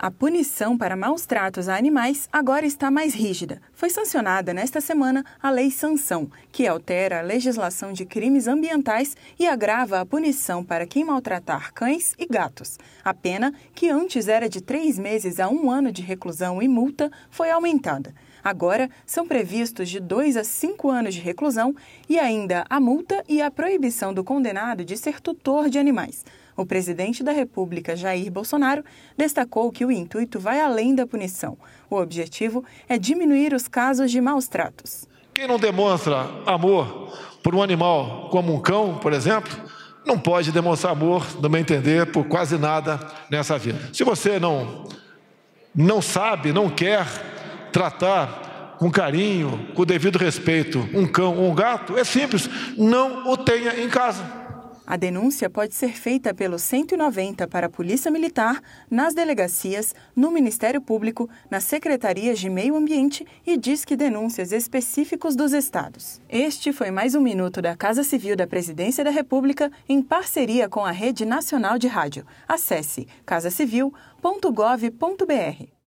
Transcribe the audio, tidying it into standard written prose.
A punição para maus-tratos a animais agora está mais rígida. Foi sancionada nesta semana a Lei Sanção, que altera a legislação de crimes ambientais e agrava a punição para quem maltratar cães e gatos. A pena, que antes era de 3 meses a 1 ano de reclusão e multa, foi aumentada. Agora, são previstos de 2 a 5 anos de reclusão e ainda a multa e a proibição do condenado de ser tutor de animais. O presidente da República, Jair Bolsonaro, destacou que o intuito vai além da punição. O objetivo é diminuir os casos de maus-tratos. Quem não demonstra amor por um animal como um cão, por exemplo, não pode demonstrar amor, no meu entender, por quase nada nessa vida. Se você não sabe, não quer tratar com carinho, com o devido respeito, um cão ou um gato, é simples, não o tenha em casa. A denúncia pode ser feita pelo 190 para a Polícia Militar, nas delegacias, no Ministério Público, nas secretarias de Meio Ambiente e Disque Denúncias específicos dos estados. Este foi mais um Minuto da Casa Civil da Presidência da República em parceria com a Rede Nacional de Rádio. Acesse casacivil.gov.br.